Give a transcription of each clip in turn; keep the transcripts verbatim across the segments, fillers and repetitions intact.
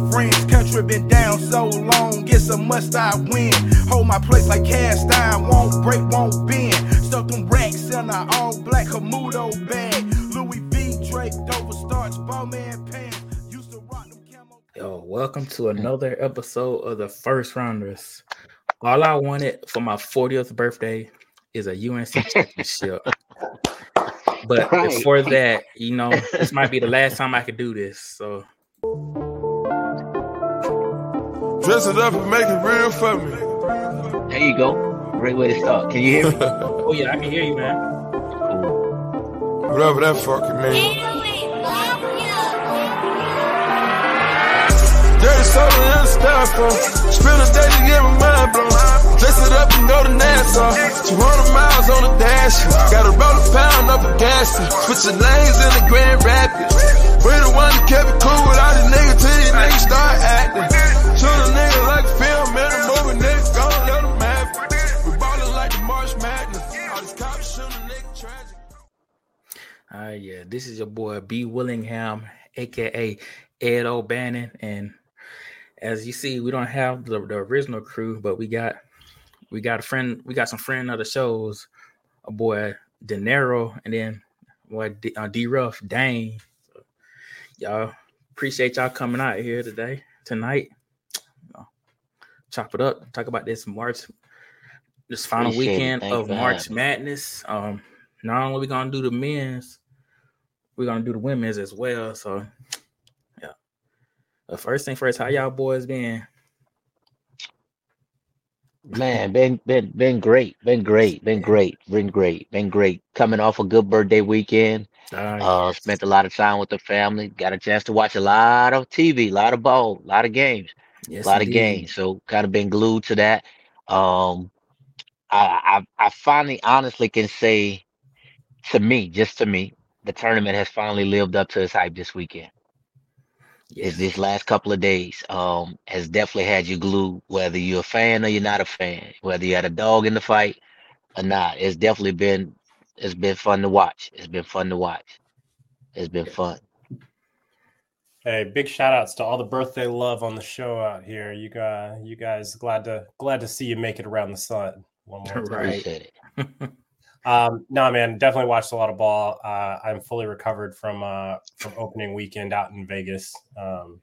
friends. Country been down so long, it's a must I win. Hold my place like cast iron, won't break, won't bend. Stuff them racks in a all black Camuto bag. Louis V draped over starch, Bowman pants. Used to rock them camo. Yo, welcome to another episode of the First Rounders. All I wanted for my fortieth birthday is a U N C championship. But right. Before that, you know, this might be the last time I could do this. So dress it up and make it real for me. There you go. Great way to start. Can you hear me? Oh yeah, I can hear you, man. Cool. Whatever that fucking means. Dirty soda in the styrofoam. Spend a day to get my mind blown. Dress it up and go to Nassau. two hundred miles on the dash. Gotta roll a pound up a gas. Switching lanes in the Grand Rapids. We the one that kept it cool with all these niggas till these niggas start acting. Shoot a nigga like film in a movie, niggas gon' let them have it. We ballin' like the March Madness. All these cops shoot a nigga tragic. Uh, yeah, this is your boy B. Willingham, aka Ed O'Bannon, and as you see, we don't have the, the original crew, but we got we got a friend, we got some friend of the shows, a boy De Niro, and then boy D, uh, D Ruff Dane. So, y'all appreciate y'all coming out here today, tonight. You know, chop it up, talk about this March, this final appreciate weekend of God. March Madness. Um, not only we gonna do the men's, we're gonna do the women's as well. So. Uh, first thing first, how y'all boys been? Man, been been been great, been great, been great, been great, been great. Coming off a good birthday weekend, uh, uh, yes. Spent a lot of time with the family. Got a chance to watch a lot of T V, a lot of ball, a lot of games, yes, a lot indeed. of games. So kind of been glued to that. Um, I, I I finally, honestly, can say to me, just to me, the tournament has finally lived up to its hype this weekend. Yes. Is this last couple of days um has definitely had you glued, whether you're a fan or you're not a fan, whether you had a dog in the fight or not. It's definitely been it's been fun to watch. It's been fun to watch. It's been fun. Hey, big shout outs to all the birthday love on the show out here. You guys, you guys glad to glad to see you make it around the sun one more time. Right. Appreciate it. Um, no, man, definitely watched a lot of ball. Uh, I'm fully recovered from uh, from opening weekend out in Vegas. Um,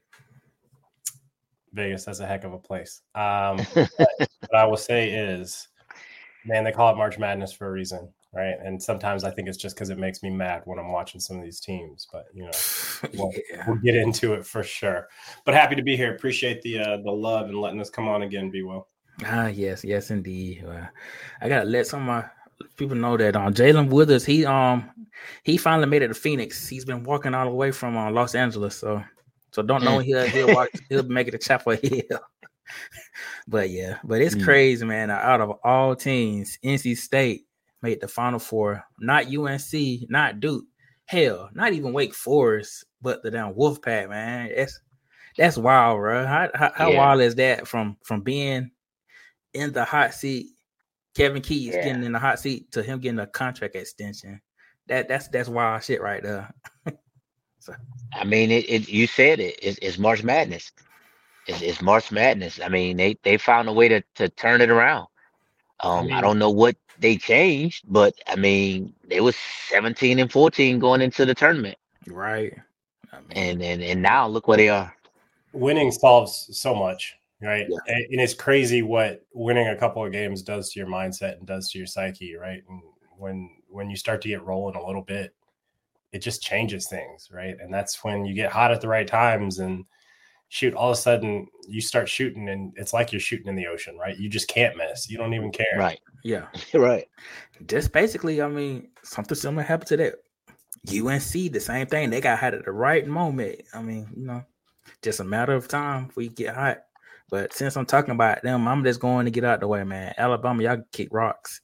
Vegas, that's a heck of a place. Um, but what I will say is, man, they call it March Madness for a reason, right? And sometimes I think it's just because it makes me mad when I'm watching some of these teams. But you know, we'll, yeah. we'll get into it for sure. But happy to be here. Appreciate the uh, the love and letting us come on again. Be well. Ah, yes, yes, indeed. Uh, I gotta let some of my people know that um Jalen Withers, he um he finally made it to Phoenix. He's been walking all the way from uh, Los Angeles, so so don't know he'll he'll walk he'll make it to Chapel Hill. But yeah, but it's mm. crazy, man. Out of all teams, N C State made the Final Four. Not U N C, not Duke, hell, not even Wake Forest, but the damn Wolfpack, man. That's that's wild, bro. How how, how yeah. wild is that from from being in the hot seat? Kevin Keys yeah. getting in the hot seat to him getting a contract extension. That that's that's wild shit right there. So. I mean, it, it. You said it. It's, it's March Madness. It's, it's March Madness. I mean, they, they found a way to, to turn it around. Um, I, mean, I don't know what they changed, but I mean, it was seventeen and fourteen going into the tournament. Right. I mean, and and and now look where they are. Winning solves so much. Right. Yeah. And it's crazy what winning a couple of games does to your mindset and does to your psyche. Right. And when when you start to get rolling a little bit, it just changes things. Right. And that's when you get hot at the right times and shoot, all of a sudden you start shooting and it's like you're shooting in the ocean. Right. You just can't miss. You don't even care. Right. Yeah. Right. Just basically, I mean, something similar happened to that. U N C, the same thing. They got hot at the right moment. I mean, you know, just a matter of time before you get hot. But since I'm talking about them, I'm just going to get out the way, man. Alabama, y'all kick rocks.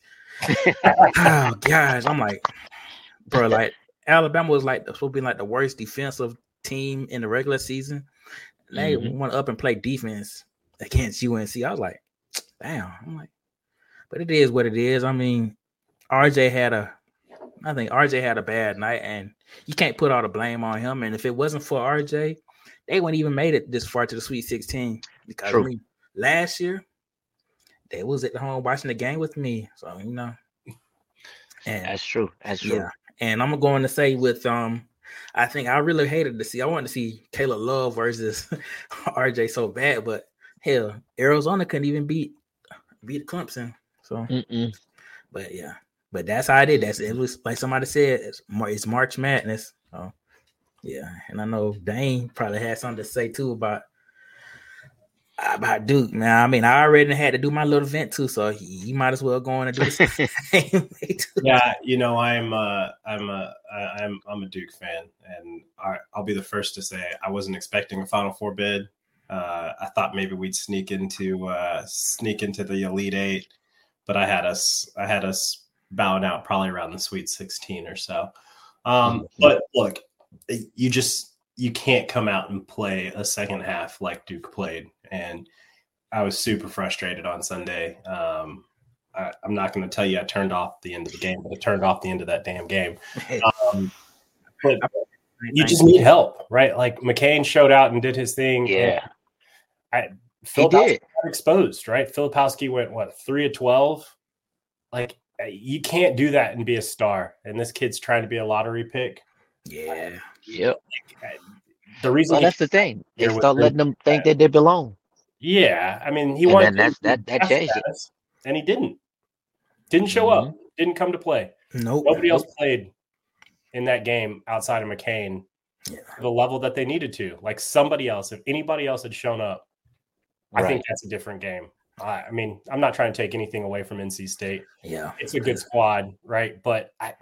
Oh, gosh. I'm like, bro, like, Alabama was like supposed to be like the worst defensive team in the regular season. They mm-hmm. went up and played defense against U N C. I was like, damn. I'm like, but it is what it is. I mean, R J had a, I think R J had a bad night, and you can't put all the blame on him. And if it wasn't for R J, they wouldn't even made it this far to the Sweet sixteen because True. I mean, last year they was at home watching the game with me. So you know, and That's true. That's true. yeah, and I'm going to say with um, I think I really hated to see. I wanted to see Caleb Love versus R J so bad, but hell, Arizona couldn't even beat beat Clemson. So, Mm-mm. but yeah, but that's how I did. That's it was like somebody said. It's, Mar- it's March Madness. So yeah, and I know Dane probably had something to say too about about Duke. Man, I mean, I already had to do my little event too, so he, he might as well go on and do the same way too. Yeah, you know, I'm uh, I'm a I'm I'm a Duke fan, and I, I'll be the first to say I wasn't expecting a Final Four bid. Uh, I thought maybe we'd sneak into uh, sneak into the Elite Eight, but I had us I had us bowing out probably around the Sweet sixteen or so. Um, but look, you just you can't come out and play a second half like Duke played, and I was super frustrated on Sunday. Um, I, I'm not going to tell you I turned off the end of the game, but I turned off the end of that damn game. Um, but you just need help, right? Like McCain showed out and did his thing. Yeah. I, He did. got exposed, right? Filipowski went, what, three of twelve? Like, you can't do that and be a star. And this kid's trying to be a lottery pick. Yeah. Yep. The reason Well, he- that's the thing. They there was start the- letting them think that they belong. Yeah, I mean, he And wanted then that's- to that- that draft changed it. status, and he didn't. Didn't show Mhm. up. Didn't come to play. Nope. Nobody else played in that game outside of McCain Yeah. to the level that they needed to. Like somebody else, if anybody else had shown up, I think Right. that's a different game. I, I mean, I'm not trying to take anything away from N C State. Yeah. It's a good squad, right? But I,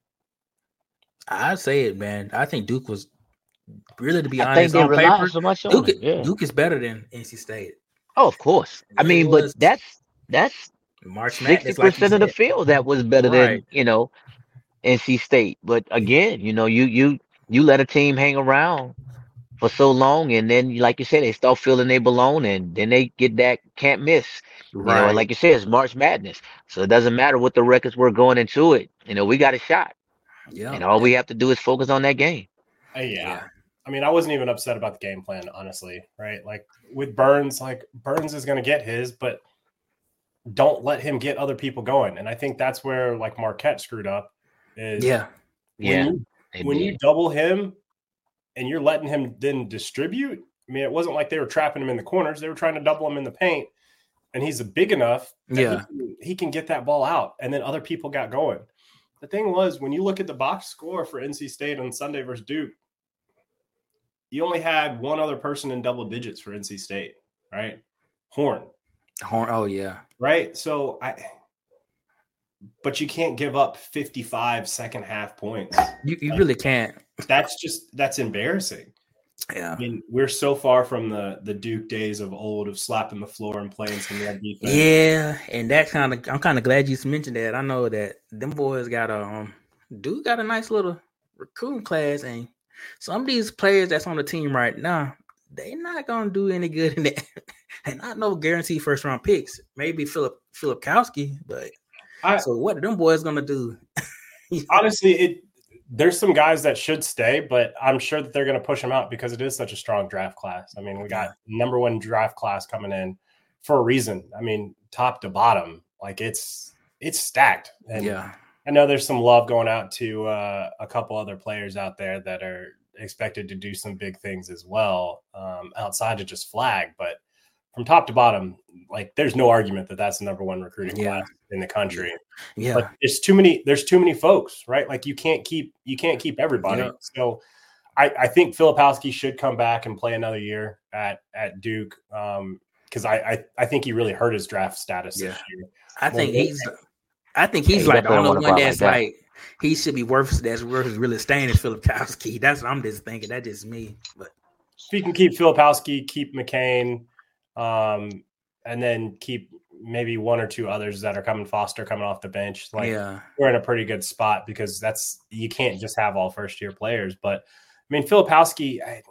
I'd say it, man. I think Duke was really, to be I think honest, they on rely paper, so much on Duke, it. Yeah. Duke is better than N C State. Oh, of course. I It mean, was- but that's that's March sixty Madness, like you percent of the said. field that was better Right. than, you know, N C State. But again, you know, you you you let a team hang around for so long, and then, like you said, they start feeling they belong, and then they get that can't miss. You know, and like you said, it's March Madness, so it doesn't matter what the records were going into it. You know, we got a shot, Yeah. and all we have to do is focus on that game. uh, yeah. Yeah. I mean, I wasn't even upset about the game plan, honestly, right? Like with Burns, like Burns is going to get his, but don't let him get other people going. And I think that's where like Marquette screwed up. Is Yeah. when Yeah, you, they when you did. double him and you're letting him then distribute. I mean, it wasn't like they were trapping him in the corners; they were trying to double him in the paint. And he's big enough that Yeah. he, can, he can get that ball out, and then other people got going. The thing was, when you look at the box score for N C State on Sunday versus Duke, you only had one other person in double digits for N C State, right? Horn, Horn. Oh yeah. right? So I, but you can't give up fifty-five second half points. You you really can't. That's just that's embarrassing. Yeah. I mean, we're so far from the the Duke days of old of slapping the floor and playing some red defense. Yeah, and that kind of I'm kind of glad you mentioned that. I know that them boys got a um, Duke got a nice little recruiting class, and some of these players that's on the team right now, they not gonna do any good in that. And not no guaranteed first round picks. Maybe Philip Filipkowski, but I- so what are them boys gonna do? Honestly, it there's some guys that should stay, but I'm sure that they're going to push them out because it is such a strong draft class. I mean, we got number one draft class coming in for a reason. I mean, top to bottom, like it's it's stacked. And Yeah, I know there's some love going out to uh, a couple other players out there that are expected to do some big things as well, um, outside of just flag. But from top to bottom, like there's no argument that that's the number one recruiting Yeah. class in the country. yeah, But there's too many. There's too many folks, right? Like you can't keep you can't keep everybody. Yeah. So I, I think Filipowski should come back and play another year at at Duke because I, I I think he really hurt his draft status Yeah. this year. I think Well, he's. I think he's Yeah, he like the definitely only wanna one go out that's like that. like he should be worth that's worth really staying is Filipkowski. That's what I'm just thinking. That's just me. But If you can keep Filipowski, keep McCain, um, and then keep maybe one or two others that are coming Foster coming off the bench, like yeah, we're in a pretty good spot because that's you can't just have all first year players. But I mean, Filipowski, I,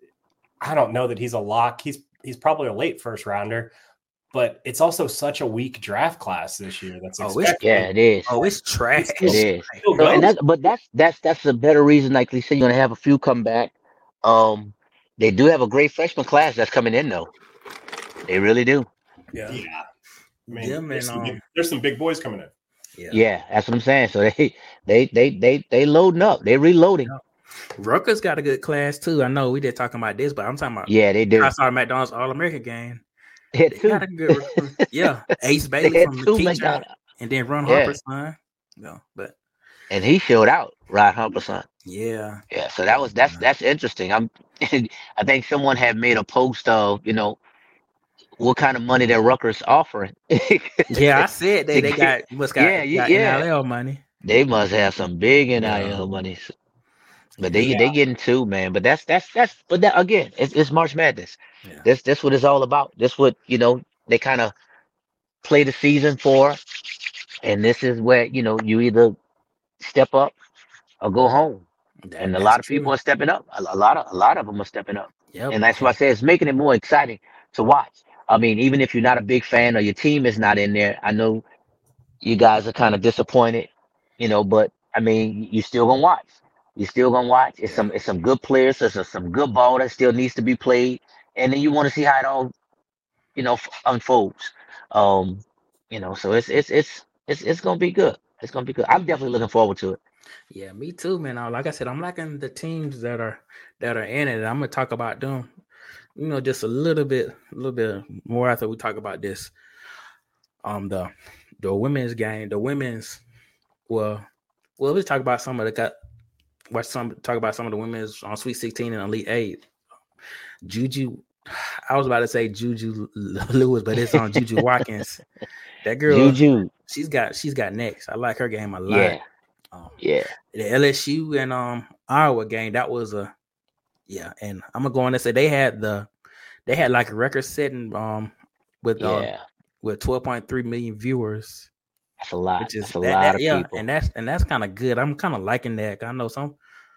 I don't know that he's a lock. He's he's probably a late first rounder, but it's also such a weak draft class this year. That's Oh, it's- expected. Yeah, it is. oh, it's trash. It is. Still No, goes. and that, but that's that's that's a better reason. Like they say, you're gonna have a few come back. Um, They do have a great freshman class that's coming in, though. They really do. Yeah. Yeah. I mean, Yeah, man, there's, some um, big, there's some big boys coming in. Yeah. Yeah, that's what I'm saying. So they they they they they loading up. They reloading. Rutgers got a good class too. I know we did talking about this, but I'm talking about Yeah, they do. I saw McDonald's All American game. They had They two. got a good recruit. Yeah. Ace They Bailey had from the two teacher McDonald's. and then Ron Yeah. Harper's son. No, but And he showed out, Rod Humper's son. yeah. Yeah, so that was that's that's interesting. I'm I think someone had made a post of, you know, what kind of money that Rutgers offering. Yeah, I said they, they got must got, Yeah, yeah, got yeah. N I L money. They must have some big N I Yeah. L money. But they Yeah. they getting two, man. But that's that's that's but that again, it's it's March Madness. Yeah. This this what it's all about. This what, you know, they kind of play the season for. And this is where, you know, you either step up or go home. That- And a that's lot of true. people are stepping up. A, a lot of a lot of them are stepping up. Yep. And that's why I say it's making it more exciting to watch. I mean, even if you're not a big fan or your team is not in there, I know you guys are kind of disappointed, you know, but I mean, you still gonna watch. You still gonna watch. It's some it's some good players. There's some, some good ball that still needs to be played, and then you want to see how it all, you know, f- unfolds. Um, you know, so it's it's it's it's it's gonna be good. It's gonna be good. I'm definitely looking forward to it. Yeah, me too, man. Uh, Like I said, I'm liking the teams that are that are in it. I'm gonna talk about them, you know, just a little bit, a little bit more after we talk about this. Um, the the women's game, the women's. Well, well, let's talk about some of the got. Watch some talk about some of the women's on Sweet sixteen and Elite Eight. Juju, I was about to say Juju Lewis, but it's on Juju Watkins. That girl, Juju, she's got she's got next. I like her game a lot. yeah, Um, yeah, the L S U and um Iowa game, that was a yeah, and I'm gonna go on and say they had the they had like a record setting um with uh, yeah. with twelve point three million viewers, That's a lot. which is That's a that, lot that- of yeah, people. and that's and that's kind of good. I'm kind of liking that. 'Cause I know some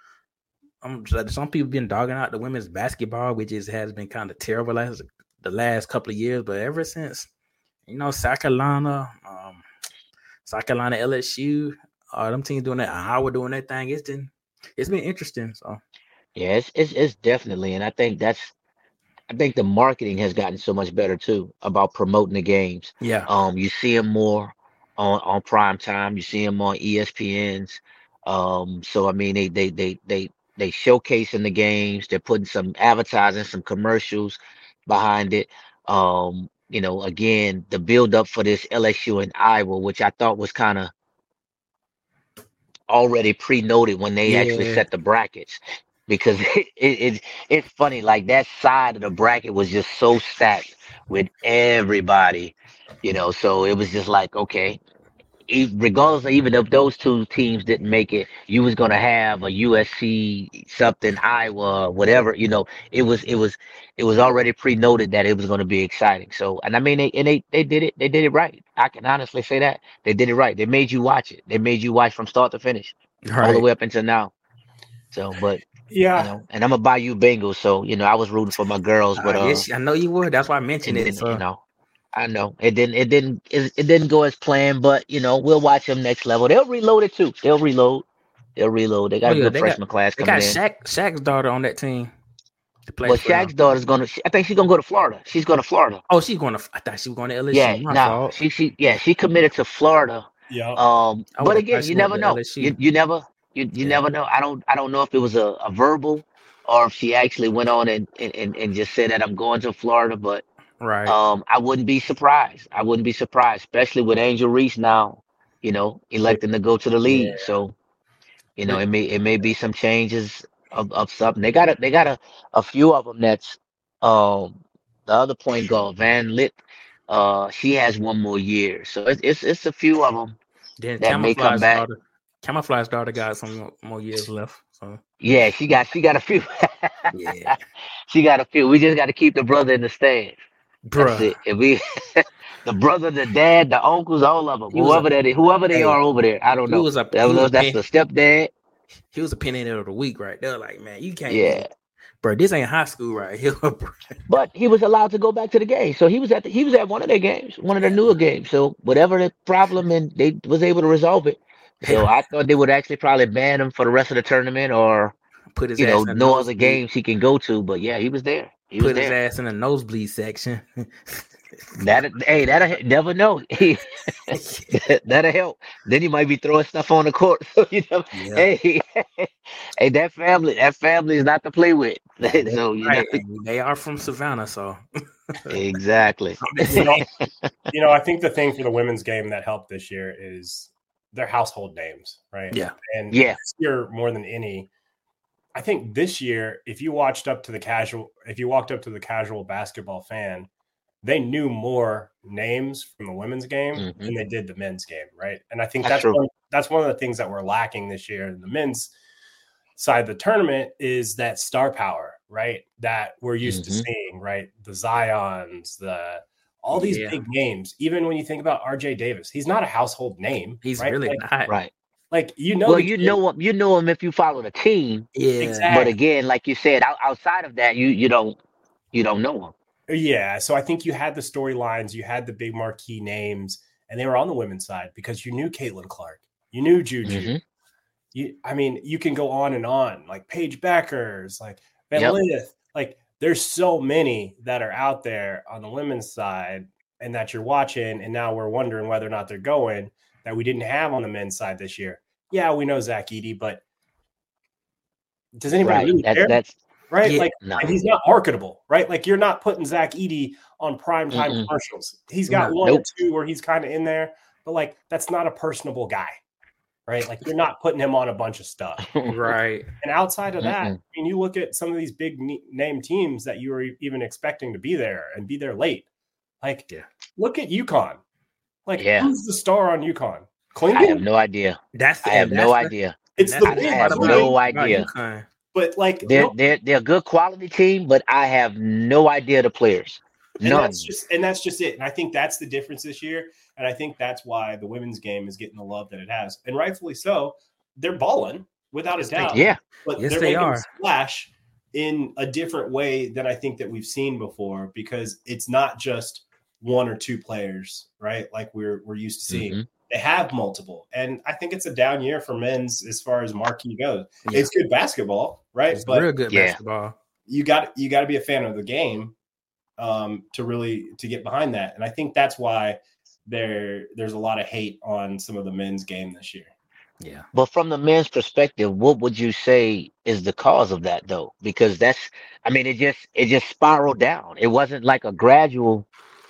I'm some people been dogging out the women's basketball, which is has been kind of terrible last the last couple of years, but ever since you know South Carolina, um, South Carolina, L S U, uh, them teams doing that, Iowa doing that thing, it's been it's been interesting. So Yeah, it's, it's it's definitely, and I think that's I think the marketing has gotten so much better too about promoting the games. yeah, Um, you see them more on on prime time. You see them on E S P Ns. Um, so I mean, they they they they they showcasing the games. They're putting some advertising, some commercials behind it. Um, you know, again, the build up for this L S U and Iowa, which I thought was kind of already pre-noted when they actually Yeah. set the brackets, because it, it, it it's funny, like that side of the bracket was just so stacked with everybody, you know. So it was just like, okay, e- regardless of even if those two teams didn't make it, you was gonna have a U S C something, Iowa, whatever, you know. It was it was it was already pre-noted that it was gonna be exciting. So, and I mean, they and they they did it they did it right. I can honestly say that they did it right. They made you watch it. They made you watch from start to finish, all the right. way up until now. So, but Yeah. you know, and I'm a Bayou Bengals, so you know, I was rooting for my girls, but Uh, uh, yes, I know you would. That's why I it mentioned it. didn't, So you know. I know it didn't. It didn't. It, it didn't go as planned. But you know, we'll watch them next level. They'll reload it too. They'll reload. They'll reload. They got Oh, a yeah, good they got- freshman class they coming got in. Shaq Shaq's daughter on that team to play. Well, for them. Shaq's daughter's gonna. I think she's gonna go to Florida. She's going to Florida. Oh, she's going to. I thought she was going to L S U. Yeah, My no, fault. she she yeah she committed to Florida. Yeah. Um, I but would've again, thought she you went never to know. L S U. You you never you you Yeah. never know. I don't I don't know if it was a, a verbal or if she actually went on and, and and and just said that I'm going to Florida. But Right. um, I wouldn't be surprised. I wouldn't be surprised, especially with Angel Reese now, you know, electing to go to the league. So, you know, it may it may be some changes of, of something. They got a they got a, a few of them that's um the other point guard, Van Lit. Uh, she has one more year, so it's it's it's a few of them Then that may come Camouflage back. daughter. Camouflage daughter got some more, more years left. So Yeah, she got she got a few. yeah, She got a few. We just got to keep the brother in the stands. That's bruh. it. If we, the brother, the dad, the uncles, all of them, He was whoever that is, whoever they hey, are over there, I don't He know. was a I he don't know was if a that's pen, the stepdad. he was a penny of the week right there. Like, man, you can't. Yeah, Be, bro, this ain't high school right here. Bro. but he was allowed to go back to the game, so he was at the, he was at one of their games, one of their newer games. So whatever the problem, and they was able to resolve it. So I thought they would actually probably ban him for the rest of the tournament, or put his you ass know, in the no other nosebleed. games he can go to. But yeah, he was there. He was Put his there. ass in the nosebleed section. That hey, that'll never know. That'll help. Then he might be throwing stuff on the court. So you know, Yeah. hey, hey, that family, that family is not to play with. So you know, Right. And they are from Savannah, so exactly. You know, you know, I think the thing for the women's game that helped this year is their household names, right? yeah. And Yeah. this year more than any, I think this year, if you watched up to the casual, if you walked up to the casual basketball fan, they knew more names from the women's game Mhm. than they did the men's game, right? And I think That's that's true. one, that's one of the things that we're lacking this year in the men's side of the tournament is that star power, right? That we're used to Mhm. seeing, right? The Zions, the all these Yeah. big names. Even when you think about R J Davis, he's not a household name. He's right? really like, not. Right. like you know, Well, the you kid- know him. You know him if you follow the team. Yeah. Exactly. But again, like you said, out, outside of that, you you don't you don't know him. Yeah, so I think you had the storylines, you had the big marquee names, and they were on the women's side because you knew Caitlin Clark, you knew Juju. Mhm. You, I mean, you can go on and on, like Paige Beckers, like Van Yep. Lith. Like, there's so many that are out there on the women's side, and that you're watching, and now we're wondering whether or not they're going that we didn't have on the men's side this year. Yeah, we know Zach Edey, but does anybody Right. really That's care? that's Right? Yeah. Like, no. and he's not marketable, right? Like, you're not putting Zach Edey on primetime Mm-mm. commercials. He's got No. one Nope. or two where he's kind of in there, but like, that's not a personable guy, right? Like, you're not putting him on a bunch of stuff. Right. And outside of that, Mm-mm. I mean, you look at some of these big ne- name teams that you were even expecting to be there and be there late. Like, Yeah. look at UConn. Like, Yeah. who's the star on UConn? I have Klingon? no idea. That's I have and no that's the- idea. It's and the that's I big have part name, no about idea. UConn. but like, They're no- they're they're a good quality team, but I have no idea the players. And None. that's just and that's just it. And I think that's the difference this year. And I think that's why the women's game is getting the love that it has. And rightfully so. They're balling without a Yes, they doubt. Yeah. But Yes, they're they making are. a splash in a different way than I think that we've seen before, because it's not just one or two players, right? Like we're we're used to seeing. Mhm. They have multiple. And I think it's a down year for men's as far as marquee goes. Yeah. It's good basketball, right? It's but real good Yeah. basketball. you got you got to be a fan of the game um, to really to get behind that, and I think that's why there there's a lot of hate on some of the men's game this year. Yeah. But from the men's perspective, what would you say is the cause of that though? Because that's I mean, it just it just spiraled down. It wasn't like a gradual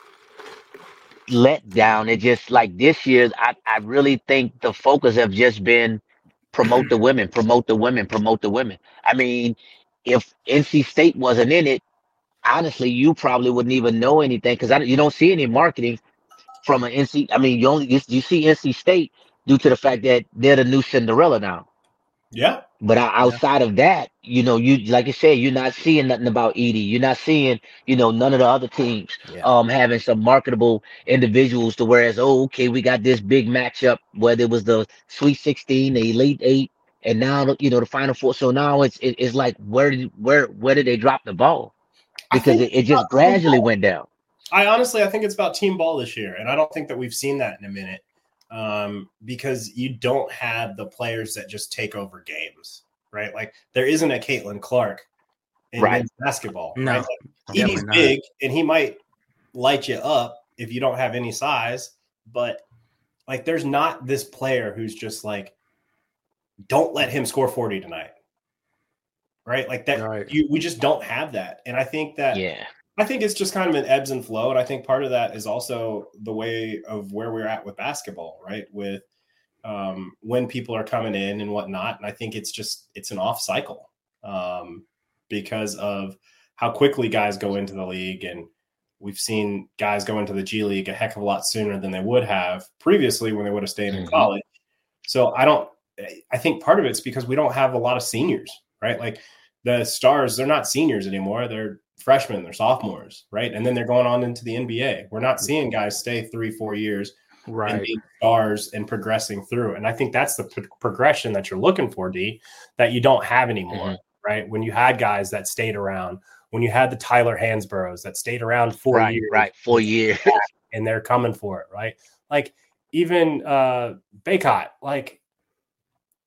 let down. It just like this year, I, I really think the focus have just been promote the women, promote the women, promote the women. I mean, if N C State wasn't in it, honestly, you probably wouldn't even know anything because you don't see any marketing from an N C. I mean, you only you, you see N C State due to the fact that they're the new Cinderella now. Yeah, But o- outside of that, you know, you like I said, you're not seeing nothing about Edie. You're not seeing, you know, none of the other teams Yeah. um having some marketable individuals to whereas, oh, okay, we got this big matchup, whether it was the Sweet sixteen, the Elite Eight, and now the- you know the Final Four. So now it's it, it's like where did where where did they drop the ball? I Because think it, it it's just about team gradually ball. went down. I honestly I think it's about team ball this year, and I don't think that we've seen that in a minute um, because you don't have the players that just take over games, right? Like there isn't a Caitlin Clark in Right. men's basketball, No, right? Like, definitely Edie's not. big, and he might light you up if you don't have any size, but like there's not this player who's just like, don't let him score forty tonight, right? Like that. Right. You we just don't have that, and I think that Yeah. I think it's just kind of an ebbs and flow, and I think part of that is also the way of where we're at with basketball, right? With um, when people are coming in and whatnot, and I think it's just it's an off cycle um, because of how quickly guys go into the league, and we've seen guys go into the G League a heck of a lot sooner than they would have previously when they would have stayed in Mhm. college. So I don't. I think part of it's because we don't have a lot of seniors, right? Like the stars, they're not seniors anymore; they're freshmen, they're sophomores, right? And then they're going on into the N B A. We're not seeing guys stay three, four years and Right. being stars and progressing through. And I think that's the pro- progression that you're looking for, D, that you don't have anymore, Mhm. right? When you had guys that stayed around, when you had the Tyler Hansboroughs that stayed around four Right. years, Right. Four years. and they're coming for it, right? Like even uh Baycott, like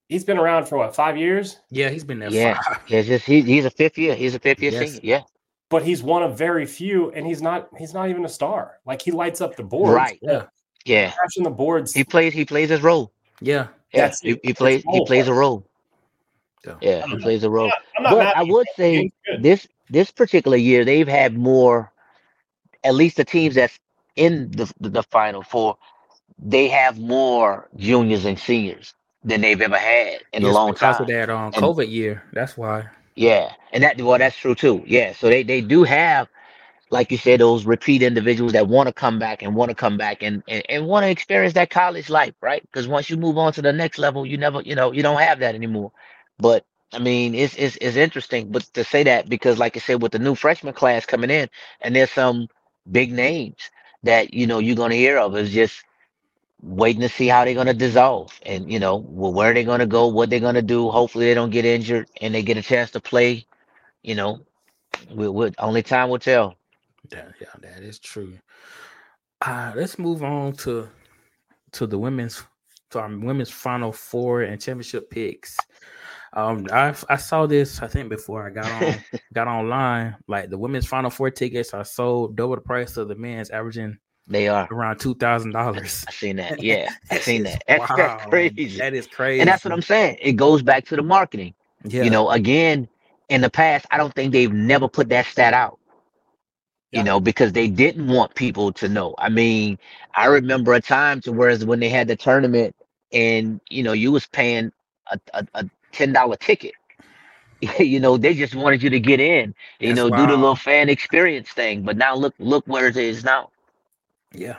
he's been around for what, five years? Yeah, he's been there. Yeah, Five. he's just he, he's a fifth year. He's a fifth year Yes. senior. Yeah, But he's one of very few, and he's not he's not even a star. Like he lights up the boards. right. Yeah, Yeah, Crashing the boards. he plays. He plays his role. yeah. Yeah, That's he, it. he plays. It's He role plays a play. role. Yeah. Yeah, he plays a role. Yeah, I'm not But mad I at you. would say He's good. this this particular year they've had more. At least the teams that's in the the, the Final Four, they have more juniors and seniors than they've ever had in Yes, a long because time. of that um And COVID year. That's why. yeah, and that well, that's true too. Yeah, so they they do have, like you said, those repeat individuals that want to come back and want to come back and and, and want to experience that college life, right? Because once you move on to the next level, you never, you know, you don't have that anymore. But I mean, it's it's it's interesting, but to say that because, like I said, with the new freshman class coming in, and there's some big names that you know you're gonna hear of, is just waiting to see how they're gonna dissolve, and you know, well, where they're gonna go, what they're gonna do. Hopefully, they don't get injured and they get a chance to play. You know, we would only time will tell. Yeah, yeah, that is true. Uh, let's move on to to the women's to our women's Final Four and championship picks. Um, I I saw this I think before I got on got online. Like the women's Final Four tickets are sold double the price of the men's, averaging They are. around two thousand dollars. I seen that. Yeah, I That seen is that. That's, that's wow. crazy. That is crazy. And that's what I'm saying. It goes back to the marketing. Yeah, You know, again, in the past, I don't think they've never put that stat out. Yeah. You know, because they didn't want people to know. I mean, I remember a time to whereas when they had the tournament and you know you was paying a, a, a ten dollar ticket. You know, they just wanted you to get in. You That's know, do the wild. little fan experience thing. But now look, look where it is now. yeah,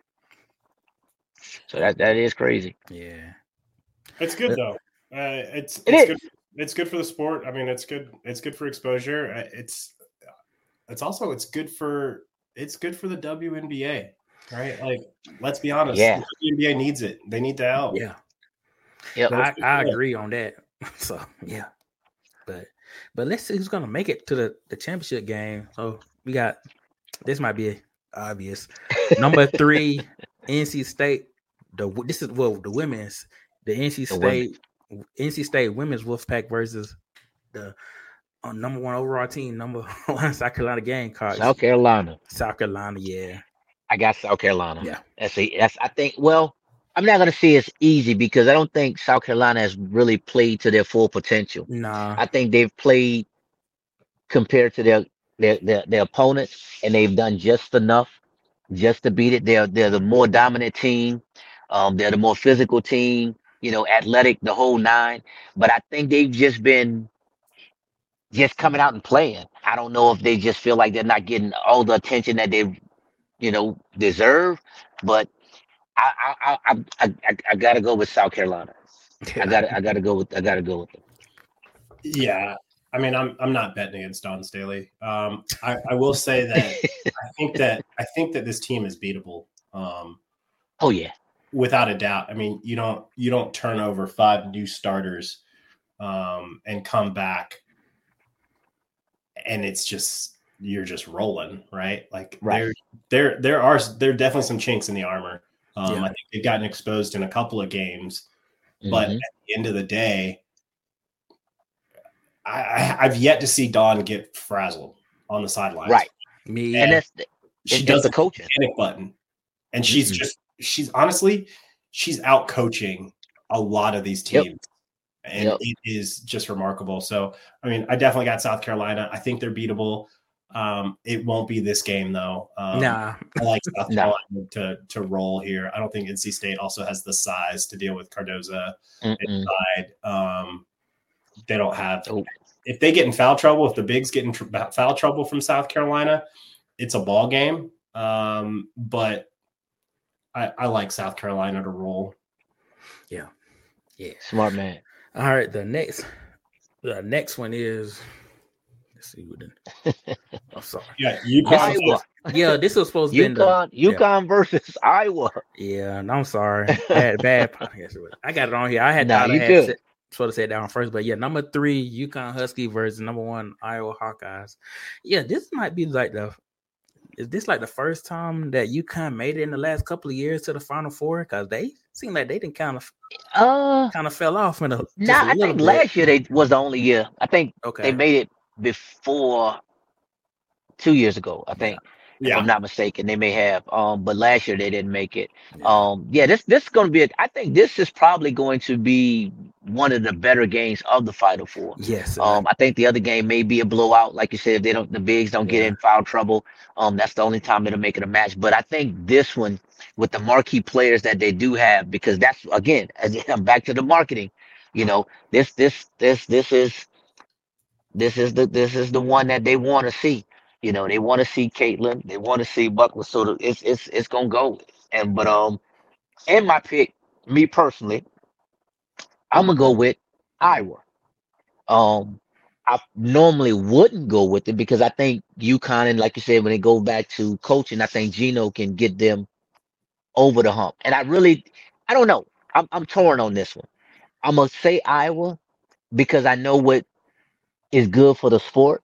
So that that is crazy. yeah. It's good though. Uh, it's It it's is. good. It's good for the sport. I mean, it's good. It's good for exposure. Uh, It's it's also it's good for it's good for the W N B A, right? Like, let's be honest. Yeah. The W N B A needs it. They need the help. Yeah, Yep. I, I Yeah. agree on that. So yeah, but but let's see who's gonna make it to the, the championship game. So we got this might be obvious. Number three, N C State. The this is well the women's the N C The State N C State women's Wolfpack versus the uh, number one overall team, number one South Carolina Gamecocks. South Carolina. South Carolina, yeah, I got South Carolina. yeah, That's a, that's I think. Well, I'm not gonna say it's easy because I don't think South Carolina has really played to their full potential. nah, I think they've played compared to their their their, their opponents, and they've done just enough just to beat it. They're they're the more dominant team. Um, they're the more physical team. You know, athletic, the whole nine. But I think they've just been just coming out and playing. I don't know if they just feel like they're not getting all the attention that they, you know, deserve. But I I I I, I, I gotta go with South Carolina. I gotta I gotta go with I gotta go with them. Yeah. I mean, I'm I'm not betting against Don Staley. Um, I, I will say that I think that I think that this team is beatable. Um, Oh yeah. without a doubt. I mean, you don't you don't turn over five new starters um, and come back, and it's just you're just rolling, right? Like Right. there there there are there are definitely some chinks in the armor. Um, Yeah. I think they've gotten exposed in a couple of games, but Mhm. at the end of the day, I, I I've yet to see Dawn get frazzled on the sidelines. Right. me. And that's the, She and- and does the the coaching. panic button, and she's Mhm. just she's honestly she's out coaching a lot of these Yep. teams, and Yep. it is just remarkable. So I mean, I definitely got South Carolina. I think they're beatable. Um, it won't be this game though. Um, nah, I like South No. Carolina to to roll here. I don't think N C State also has the size to deal with Cardoza Mm-mm. inside. Um, they don't have. Oh. If they get in foul trouble, if the bigs get in tr- foul trouble from South Carolina, it's a ball game. Um, but I, I like South Carolina to roll. yeah. Smart man. All right, the next, the next one is. Let's see what. The, I'm sorry. Yeah, you Iowa. Yeah, this was supposed to be in the. UConn, UConn versus Iowa. Yeah, no, I'm sorry. Bad, bad podcast. I got it on here. I had Nah, thought I you had good. said- supposed to say it down first, but yeah, number three, UConn Husky versus number one Iowa Hawkeyes. Yeah, this might be like the is this like the first time that UConn made it in the last couple of years to the Final Four? Because they seem like they didn't kind of Uh, kind of fell off in a just nah, a I little think bit. last year they was the only year. I think they Okay, made it before two years ago. I think, if Yeah. I'm not mistaken, they may have. Um, but last year they didn't make it. yeah, Um, yeah, this this is going to be. A, I think this is probably going to be one of the better games of the Final Four. yes, and I, Um, I think the other game may be a blowout, like you said. If they don't, the bigs don't get yeah, in foul trouble. Um, that's the only time it'll make it a match. But I think this one, with the marquee players that they do have, because that's again, as I'm back to the marketing. You know, this this this this is this is the this is the one that they want to see. You know, they want to see Caitlin, they want to see Buckler. So the- it's it's it's gonna go. And but um, and my pick, me personally, I'm gonna go with Iowa. Um, I normally wouldn't go with it because I think UConn, and like you said, when they go back to coaching, I think Gino can get them over the hump. And I really, I don't know. I'm I'm torn on this one. I'm gonna say Iowa because I know what is good for the sport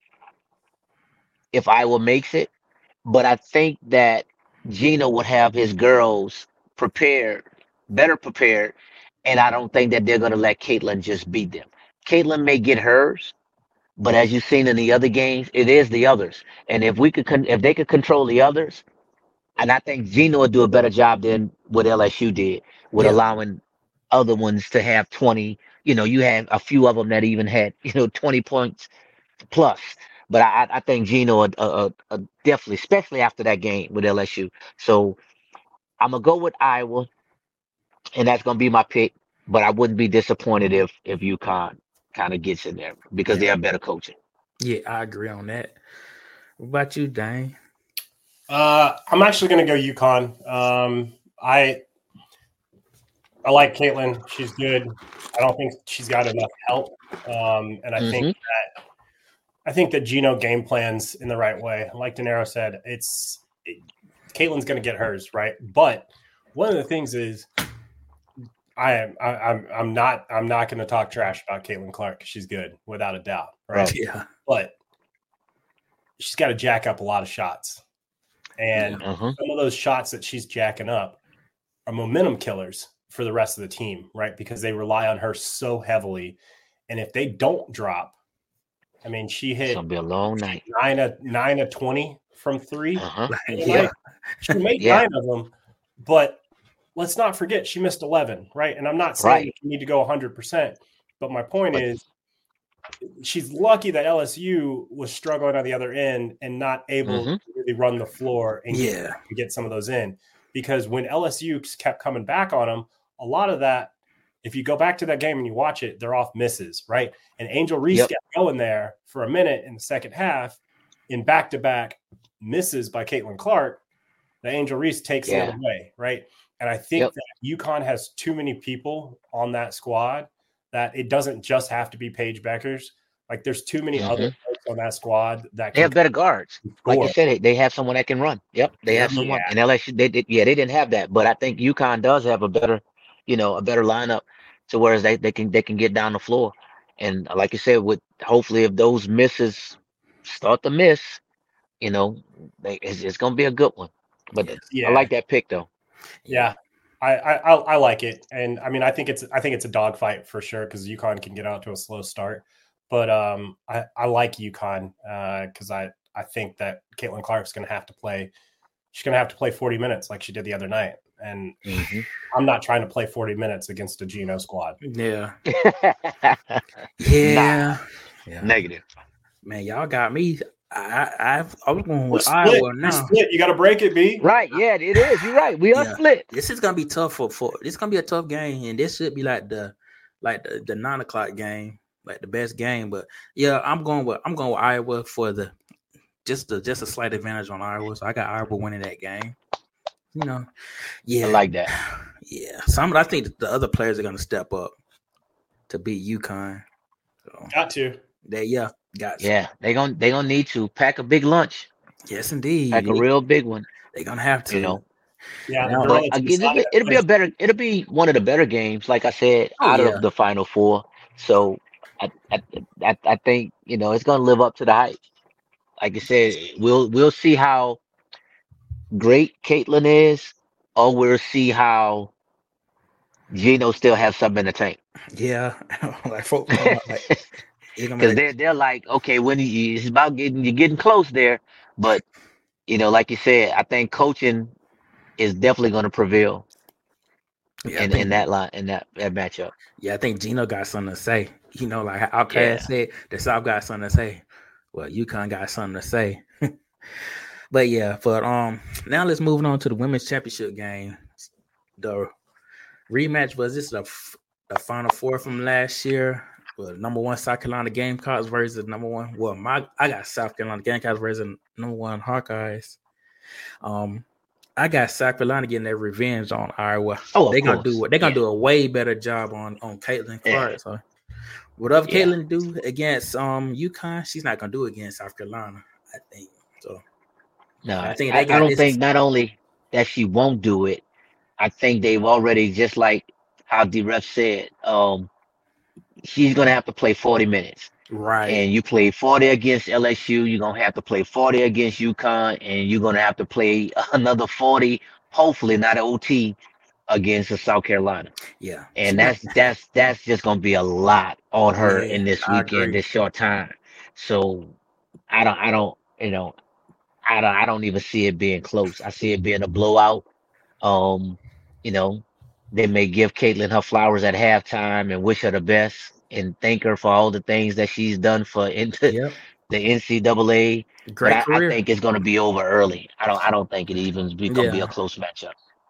if Iowa makes it. But I think that Gino would have his girls prepared, better prepared, and I don't think that they're gonna let Caitlin just beat them. Caitlin may get hers, but as you've seen in the other games, it is the others. And if we could, con- if they could control the others, and I think Gino would do a better job than what L S U did with yeah, allowing other ones to have twenty. You know, you had a few of them that even had, you know, twenty points plus. But I, I I think Gino would, uh, uh, uh, definitely, especially after that game with L S U. So I'm gonna go with Iowa, and that's gonna be my pick. But I wouldn't be disappointed if if UConn kind of gets in there because they yeah, have better coaching. yeah. I agree on that. What about you, Dane? Uh, I'm actually going to go UConn. Um, I I like Caitlin. She's good. I don't think she's got enough help. Um, and I hmm think that I think that Gino game plans in the right way. Like De Niro said, it's it, Caitlin's going to get hers right. But one of the things is I am I, I'm I'm not I'm not going to talk trash about Caitlin Clark. She's good without a doubt, right? Right. Yeah, But she's got to jack up a lot of shots. And yeah, Uh-huh. some of those shots that she's jacking up are momentum killers for the rest of the team, right? Because they rely on her so heavily. And if they don't drop, I mean, she It's hit gonna be a long night. nine of nine of twenty from three. Uh-huh. yeah, Right? She made Yeah. nine of them, but let's not forget she missed eleven, right? And I'm not saying Right. that you need to go one hundred percent, but my point But is she's lucky that L S U was struggling on the other end and not able hmm to really run the floor and get, yeah, get some of those in. Because when L S U kept coming back on them, a lot of that, if you go back to that game and you watch it, they're off misses, right? And Angel Reese Yep. kept going there for a minute in the second half in back-to-back misses by Caitlin Clark. The Angel Reese takes Yeah. it away, right? And I think Yep. that UConn has too many people on that squad that it doesn't just have to be Paige Beckers. Like there's too many hmm other folks on that squad that They can have better guards. Like you score. said, they- they have someone that can run. Yep, they have yeah, someone. Yeah. And L S U, they did, yeah, they didn't have that, but I think UConn does have a better, you know, a better lineup to whereas they, they can they can get down the floor. And like you said, with hopefully if those misses start to miss, you know, they, it's, it's gonna be a good one. But yeah, Yeah. I like that pick though. Yeah. I, I I I like it, and I mean I think it's I think it's a dogfight for sure because UConn can get out to a slow start, but um I, I like UConn because I I think that Caitlin Clark's going to have to play. She's going to have to play forty minutes like she did the other night, and hmm I'm not trying to play forty minutes against a Gino squad. yeah, Nah, yeah, yeah. negative. Man, y'all got me. I I I was going We're with split. Iowa We're now. split. You got to break it, B. Right? Yeah, it is. You're right. We are Yeah. split. This is gonna be tough for for. This is gonna be a tough game, and this should be like the like the, the nine o'clock game, like the best game. But yeah, I'm going with I'm going with Iowa for the just the just a slight advantage on Iowa. So I got Iowa winning that game. You know, yeah, I like that. yeah. Some I think the other players are gonna step up to beat UConn. So Got to. they yeah got to. Yeah, they gonna they gonna need to pack a big lunch, Yes, indeed. pack a They, real big one. they're gonna have to. You know. Yeah, Now, the girl But that's again, it'll inside be, that it'll be a place- better. It'll be one of the better games, like I said, Oh, out yeah. of the Final Four. So I, I, I, I think you know it's gonna live up to the hype. Like I said, we'll we'll see how great Caitlin is, or we'll see how Gino still has something in the tank. Yeah, like folk, like you're gonna Because make they're they're like, okay, when you, it's about getting you're getting close there, but you know, like you said, I think coaching is definitely going to prevail yeah, I in in think that line in that that matchup. yeah, I think Gino got something to say. You know, like how Yeah. Outcast said, the South got something to say. Well, UConn got something to say. But yeah, but um, now let's move on to the women's championship game. The rematch was this the, f- the final four from last year. Well, number one South Carolina Gamecocks versus number one. Well, my I got South Carolina Gamecocks versus number one Hawkeyes. Um, I got South Carolina getting their revenge on Iowa. Oh, of they gonna course. do they're gonna Yeah. do a way better job on on Caitlin Clark. Yeah. So whatever Yeah. Caitlin do against um UConn, she's not gonna do it against South Carolina. I think so. No, I think I, they got I don't this. think not only that she won't do it, I think they've already, just like how the ref said, um, she's gonna have to play forty minutes. Right. And you play forty against L S U, you're gonna have to play forty against UConn, and you're gonna have to play another forty, hopefully not O T, against the South Carolina. Yeah. And that's that's that's just gonna be a lot on her Yeah, in this I weekend, agree. this short time. So I don't I don't you know I don't I don't even see it being close. I see it being a blowout. Um, you know, they may give Caitlin her flowers at halftime and wish her the best and thank her for all the things that she's done for into Yep. the N C double A. But Great I, I career. think it's going to be over early. I don't I don't think it even be going to be Yeah. a close matchup.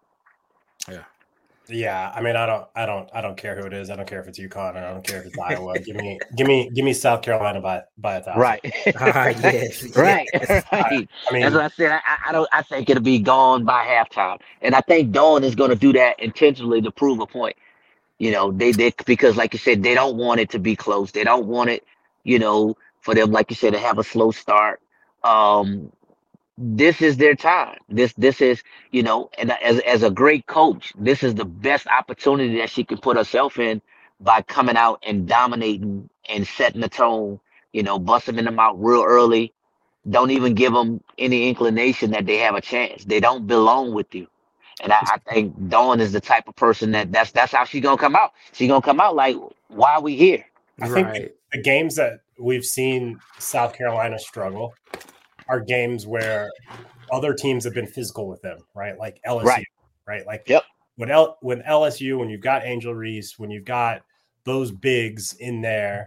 Yeah, I mean, I don't, I don't, I don't care who it is. I don't care if it's UConn or I don't care if it's Iowa. Give me, give me, give me South Carolina by by a thousand. Right. Ah, yes. Right. Yes. Right. I mean, That's what I said. I, I don't. I think it'll be gone by halftime, and I think Dawn is going to do that intentionally to prove a point. You know, they they because like you said, they don't want it to be close. They don't want it, you know, for them, like you said, to have a slow start. Um, this is their time. This this is, you know, and as as a great coach, this is the best opportunity that she can put herself in by coming out and dominating and setting the tone. You know, busting them out real early. Don't even give them any inclination that they have a chance. They don't belong with you. And I, I think Dawn is the type of person that that's that's how she's gonna come out. She's gonna come out like, why are we here? I think Right. the games that we've seen South Carolina struggle are games where other teams have been physical with them, right? Like L S U, Right. right? Like Yep. when L when L S U, when you've got Angel Reese, when you've got those bigs in there,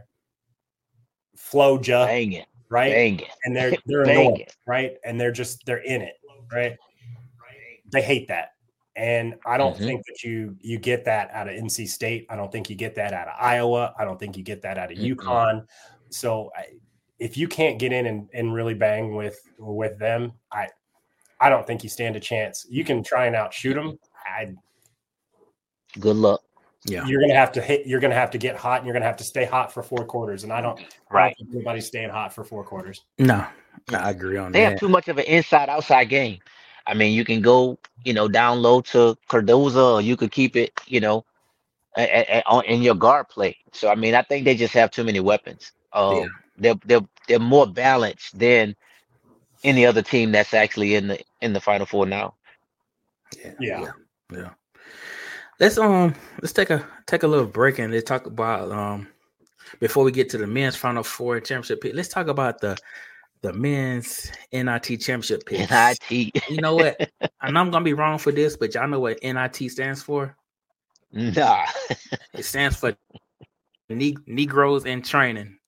Floja, Dang it. right? Dang it. And they're they're Dang annoying, it. right? And they're just they're in it, right? They hate that. And I don't Mhm. think that you you get that out of N C State. I don't think you get that out of Iowa. I don't think you get that out of Mm-mm. UConn. So I, if you can't get in and, and really bang with with them, I I don't think you stand a chance. You can try and outshoot them. I, Good luck. Yeah. you're gonna have to hit. You're gonna have to get hot, and you're gonna have to stay hot for four quarters. And I don't. I Right. don't think anybody's staying hot for four quarters. No, I agree on They have that. too much of an inside outside game. I mean, you can go, you know, down low to Cardoza, or you could keep it, you know, a, a, a- on in your guard play. So I mean, I think they just have too many weapons. Um, Yeah. they're they're they're more balanced than any other team that's actually in the in the Final Four now. Yeah. Yeah. Yeah. Yeah. Let's um let's take a take a little break and let's talk about um before we get to the men's Final Four championship pick. Let's talk about the the men's N I T championship picks. N I T. You know what? I know I'm gonna be wrong for this, but y'all know what N I T stands for? Nah. It stands for ne- Negroes in Training.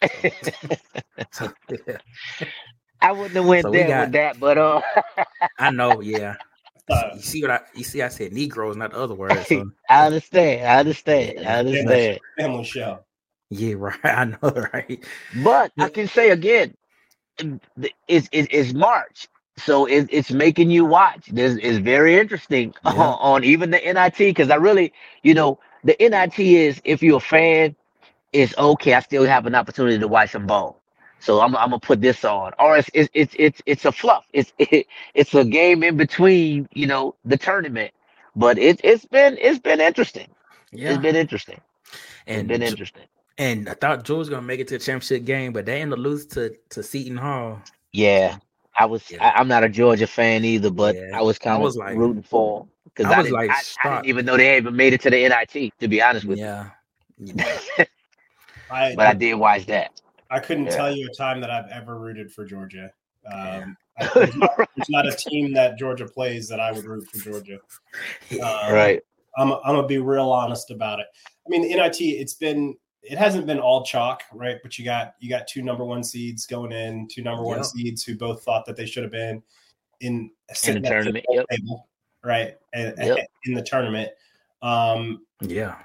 So, yeah. I wouldn't have went So we there got- with that, but uh, I know, yeah. Uh, You see what I you see? I said Negroes, not the other word. So I understand. I understand. I understand. family show. yeah, right. I know, right? But I can say again, it's it's, it's March, so it, it's making you watch. This is very interesting Yeah. on, on even the N I T, because I really, you know, the N I T is, if you're a fan, it's okay. I still have an opportunity to watch some ball, so I'm I'm gonna put this on. Or it's it's it's it's, it's a fluff. It's it, it's a game in between, you know, the tournament. But it it's been it's been interesting. Yeah. It's been interesting. It's And been Ju- interesting. and I thought Georgia was gonna make it to the championship game, but they ended up losing to to Seton Hall. Yeah. I was Yeah. I, I'm not a Georgia fan either, but Yeah. I was I kind of was like, rooting for them because I I was didn't like I, I didn't shocked. even know they even made it to the N I T. To be honest with Yeah. You you, know. I but I did watch that. I couldn't Yeah. tell you a time that I've ever rooted for Georgia. Yeah. Um, I, there's, not, there's not a team that Georgia plays that I would root for Georgia. Um, Right. I'm I'm gonna be real honest about it. I mean, the N I T, it's been it hasn't been all chalk, right? But you got you got two number one seeds going in, two number one Yep. seeds who both thought that they should have been in In sitting the at tournament. the Yep. table, right? And, Yep. in the tournament. Um, Yeah.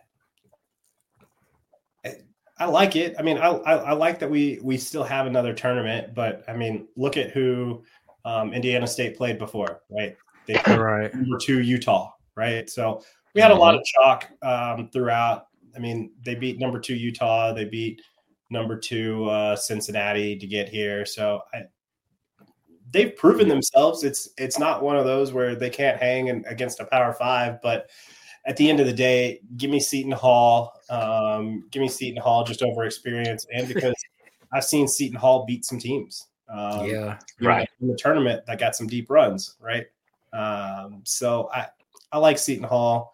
I like it. I mean, I, I I like that we we still have another tournament, but I mean, look at who um, Indiana State played before, right? They played Right. number two Utah, right? So we had a lot of chalk um, throughout. I mean, they beat number two Utah, they beat number two uh, Cincinnati to get here. So I, they've proven themselves. It's it's not one of those where they can't hang in, against a Power Five, but at the end of the day, give me Seton Hall. Um, give me Seton Hall just over experience, and because I've seen Seton Hall beat some teams. Um, Yeah. Right. in the tournament that got some deep runs, right? Um, so I I like Seton Hall.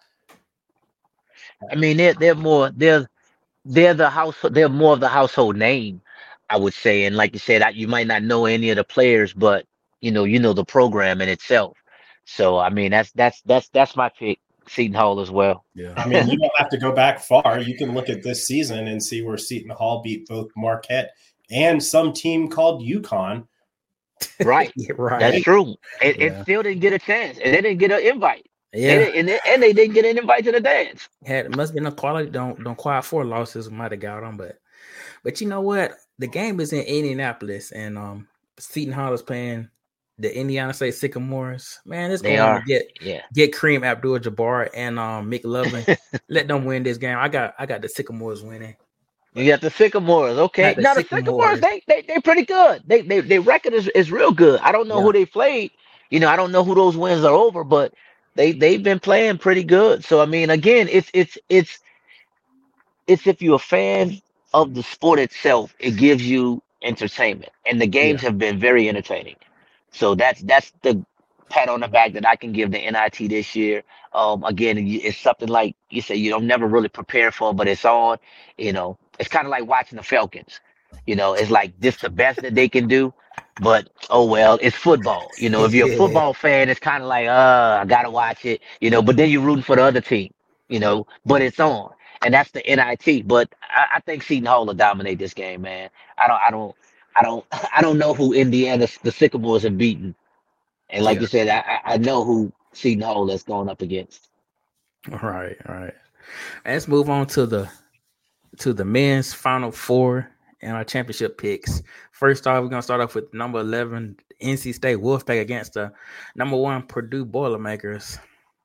I mean, they're they're more they're they're the house they're more of the household name, I would say. And like you said, I, you might not know any of the players, but you know you know the program in itself. So I mean, that's that's that's that's my pick, Seton Hall as well. Yeah. I mean, you don't have to go back far. You can look at this season and see where Seton Hall beat both Marquette and some team called UConn. Right. Yeah, right. That's true. It, Yeah. it still didn't get a chance, and they didn't get an invite. They Yeah. didn't- and, they, and they didn't get an invite to the dance. Had it must be no quality. Don't don't quite four losses might have got them, but but you know what? The game is in Indianapolis, and um, Seton Hall is playing the Indiana State Sycamores. Man, it's They going are. to get Yeah. get Kareem Abdul-Jabbar and um McLovin. Let them win this game. I got I got the Sycamores winning. You got the Sycamores, okay? Got the Now the Sycamores. Sycamores, they they they pretty good. They they their record is, is real good. I don't know Yeah. who they played. You know, I don't know who those wins are over, but they they've been playing pretty good. So I mean, again, it's it's it's it's if you're a fan of the sport itself, it gives you entertainment, and the games have been very entertaining. So that's that's the pat on the back that I can give the N I T this year. Um, again, you- it's something like you say you don't never really prepare for, but it's on. You know, it's kind of like watching the Falcons. You know, it's like this the best that they can do, but oh well, it's football. You know, if you're a Yeah. football fan, it's kind of like uh, I gotta watch it. You know, but then you're rooting for the other team. You know, but it's on, and that's the N I T. But I, I think Seton Hall will dominate this game, man. I don't, I don't, I don't, I don't know who Indiana the Sycamores have beaten, and like Yeah. you said, I, I I know who Seton Hall is going up against. All right, all right. Let's move on to the to the men's Final Four and our championship picks. First off, we're gonna start off with number eleven, N C State Wolfpack against the number one Purdue Boilermakers.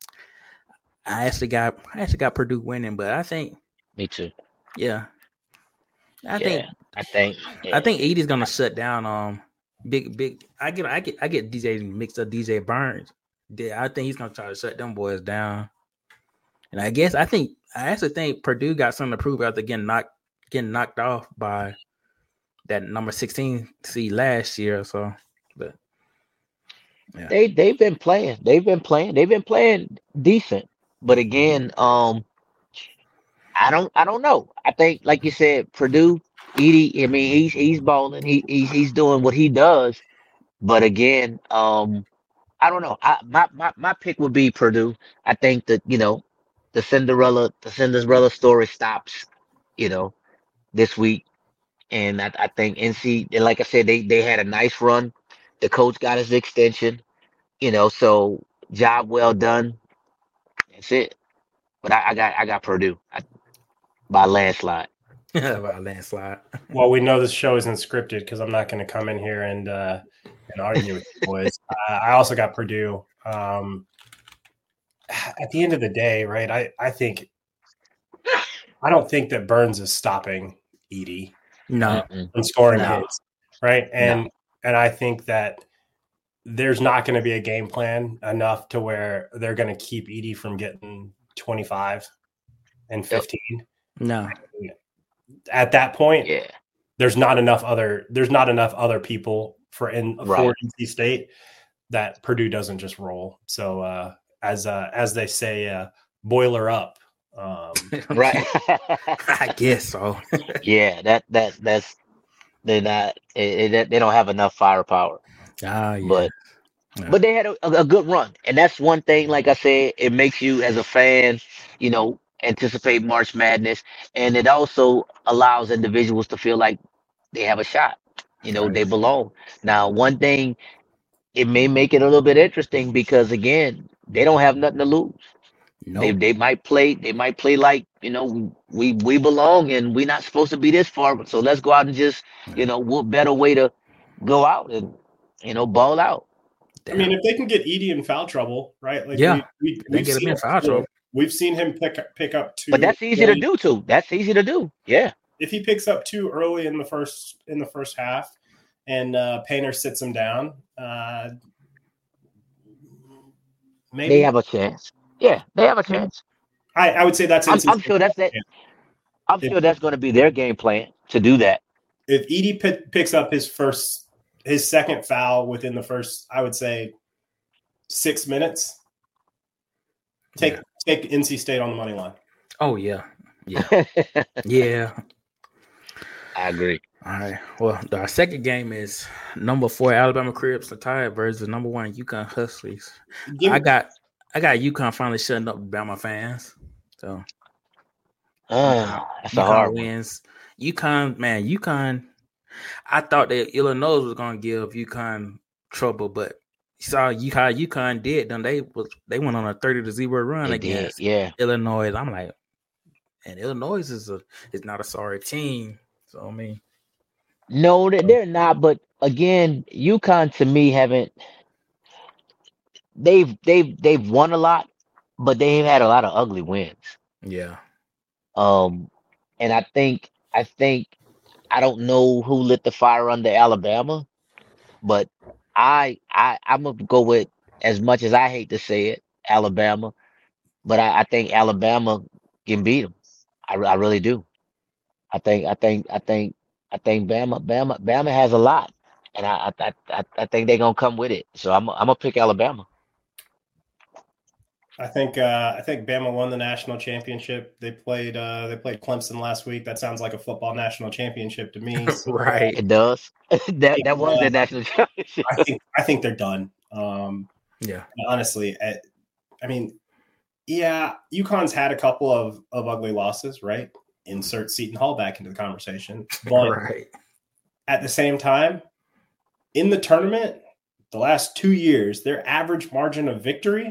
I actually got I actually got Purdue winning, but I think Me too. yeah, I yeah, think I think. I think Edie's gonna shut down. Um, big big. I get I get I get D J mixed up. D J Burns. Yeah, I think he's gonna try to shut them boys down. And I guess I think I actually think Purdue got something to prove after getting knocked getting knocked off by that number sixteen seed last year. So, but yeah, They they've been playing. They've been playing. They've been playing decent. But again, um, I don't I don't know. I think like you said, Purdue, Edie. I mean, he's he's balling. He he's he's doing what he does. But again, um, I don't know. I my my my pick would be Purdue. I think that you know the Cinderella the Cinderella story stops. You know, this week, and I, I think N C. And like I said, they they had a nice run. The coach got his extension. You know, so job well done. That's it. But I, I got I got Purdue I, by landslide. by landslide. Well, we know this show isn't scripted because I'm not going to come in here and uh, and argue with you boys. Uh, I also got Purdue. Um, at the end of the day, right? I, I think I don't think that Burns is stopping Edie No, Mm-mm. from scoring No. hits, right? And and I think that there's not going to be a game plan enough to where they're going to keep Edie from getting twenty-five and fifteen. no, At that point, Yeah, there's not enough other there's not enough other people for in Right. for N C State that Purdue doesn't just roll. So uh, as uh, as they say, uh, boiler up. Um, Right. I guess so. Yeah, that that that's they're not it, it, they don't have enough firepower. Ah, yeah. But Yeah. but they had a, a good run, and that's one thing. Like I said, it makes you as a fan, you know, anticipate March Madness, and it also allows individuals to feel like they have a shot. You know, Right. they belong. Now, one thing, it may make it a little bit interesting because again, they don't have nothing to lose. They Nope. they might play they might play like, you know, we we belong and we're not supposed to be this far, so let's go out and just, you know, what better way to go out and, you know, ball out. I mean, if they can get Edey in foul trouble, right? Like Yeah. we, we, They we've get him seen in it foul before. trouble. We've seen him pick pick up two. But that's easy to early- do too. That's easy to do. Yeah. If he picks up two early in the first in the first half, and uh, Painter sits him down, uh, maybe They have a chance. Yeah, they have a chance. I, I would say that's. I'm, N C I'm sure that's that. I'm If- sure that's going to be their game plan to do that. If Edey p- picks up his first, his second foul within the first, I would say, six minutes. Take Yeah. take N C State on the money line. Oh yeah. Yeah. Yeah. I agree. All right. Well, our second game is number four Alabama Crips the Tide versus number one UConn Huskies. Give I me- got I got UConn finally shutting up Bama fans. So Ah, that's a UConn hard one. wins. UConn, man, UConn. I thought that Illinois was gonna give UConn trouble, but you saw you how UConn did. Then they was they went on a thirty to zero run They did. against Yeah. Illinois. I'm like, and Illinois is a is not a sorry team. So I mean, No, they- they're not. But again, UConn to me haven't. They've they've they've won a lot, but they've had a lot of ugly wins. yeah, Um, and I think I think I don't know who lit the fire under Alabama, but I I I'm gonna go with, as much as I hate to say it, Alabama, but I, I think Alabama can beat them. I, re- I really do. I think I think I think I think Bama Bama Bama has a lot, and I I I, I think they're gonna come with it. So I'm I'm gonna pick Alabama. I think uh, I think Bama won the national championship. They played uh, they played Clemson last week. That sounds like a football national championship to me. So, right. It does. that that was the national championship. I think I think they're done. Um, Yeah, honestly, I, I mean, yeah, UConn's had a couple of, of ugly losses, right? Insert Seton Hall back into the conversation, but right. at the same time, in the tournament, the last two years, their average margin of victory,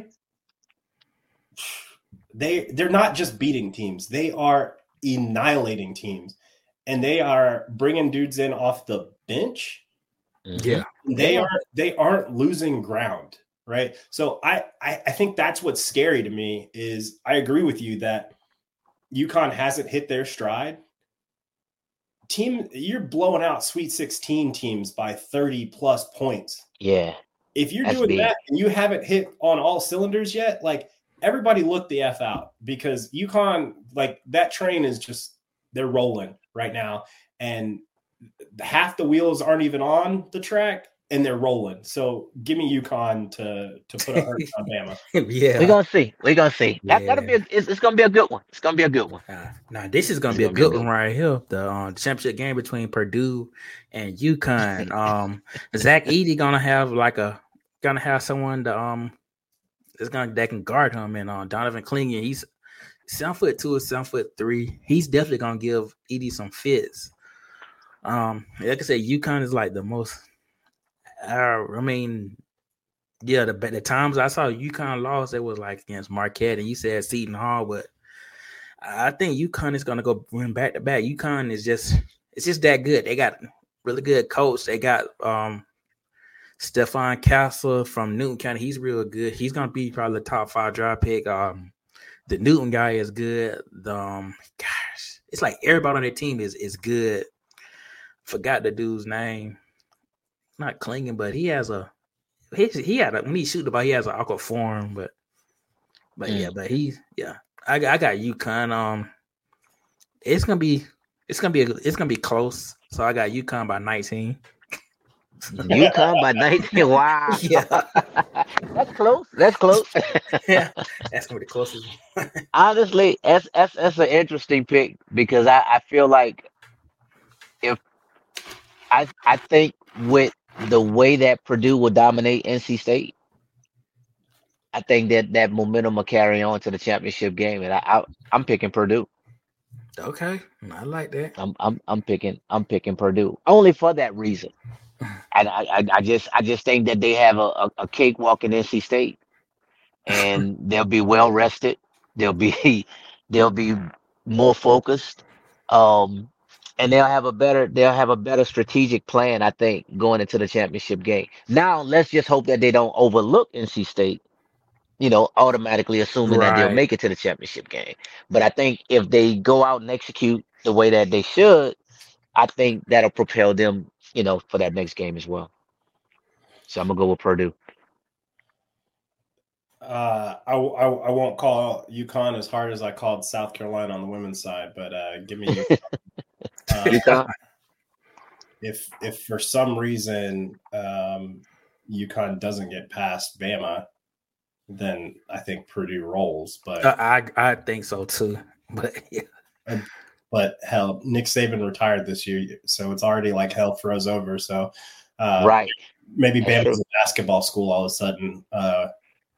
they they're not just beating teams; they are annihilating teams, and they are bringing dudes in off the bench. Yeah, They Yeah. are they aren't losing ground, right? So I, I I think that's what's scary to me. Is I agree with you that UConn hasn't hit their stride. Team, you're blowing out Sweet sixteen teams by thirty plus points. Yeah. If you're That's doing big. that and you haven't hit on all cylinders yet, like everybody look the F out, because UConn, like that train is just, they're rolling right now. And half the wheels aren't even on the track and they're rolling. So give me UConn to, to put a hurt on Bama. yeah. We're gonna see. We're gonna see. That, Yeah. That'll be. A, it's, it's gonna be a good one. It's gonna be a good one. Uh, now this is gonna It's be a gonna be a good good one right here. The um, championship game between Purdue and UConn. Um, Zach Edey gonna have like a gonna have someone to um is gonna that can guard him, and uh, Donovan Clingan. He's seven foot two or seven foot three. He's definitely gonna give Edey some fits. Um, like I said, UConn is like the most. Uh, I mean, yeah, the the times I saw UConn lost, it was like against Marquette, and you said Seton Hall, but I think UConn is gonna go win back to back. UConn is just it's just that good. They got really good coach. They got um Stephon Castle from Newton County. He's real good. He's gonna be probably the top five draft pick. Um, the Newton guy is good. The, um, gosh, it's like everybody on their team is is good. Forgot the dude's name. Not Clingan, but he has a he he had a, when he shoot the ball, he has an awkward form, but but Mm. yeah, but he's yeah. I I got UConn. Um, it's gonna be it's gonna be a, it's gonna be close. So I got UConn by nineteen. UConn by nineteen. Wow. Yeah. That's close. That's close. Yeah, that's gonna be the closest. Honestly, that's, that's that's an interesting pick because I, I feel like if I I think with the way that Purdue will dominate N C State, I think that that momentum will carry on to the championship game, and I, I I'm picking Purdue. Okay, I like that. I'm I'm I'm picking I'm picking Purdue only for that reason. And I, I, I just I just think that they have a, a, a cakewalk in N C State, and they'll be well rested. They'll be they'll be more focused, um, and they'll have a better they'll have a better strategic plan. I think going into the championship game. Now let's just hope that they don't overlook N C State. You know, automatically assuming that they'll Right. make it to the championship game. But I think if they go out and execute the way that they should, I think that'll propel them, you know, for that next game as well. So I'm gonna go with Purdue. Uh, I, I I won't call UConn as hard as I called South Carolina on the women's side, but uh, give me UConn. uh, UConn? if if for some reason um, UConn doesn't get past Bama, then I think Purdue rolls. But Uh, I I think so too. But yeah, but hell, Nick Saban retired this year, so it's already like hell froze over. So uh, Right. maybe That's Bama's true. a basketball school all of a sudden. Uh,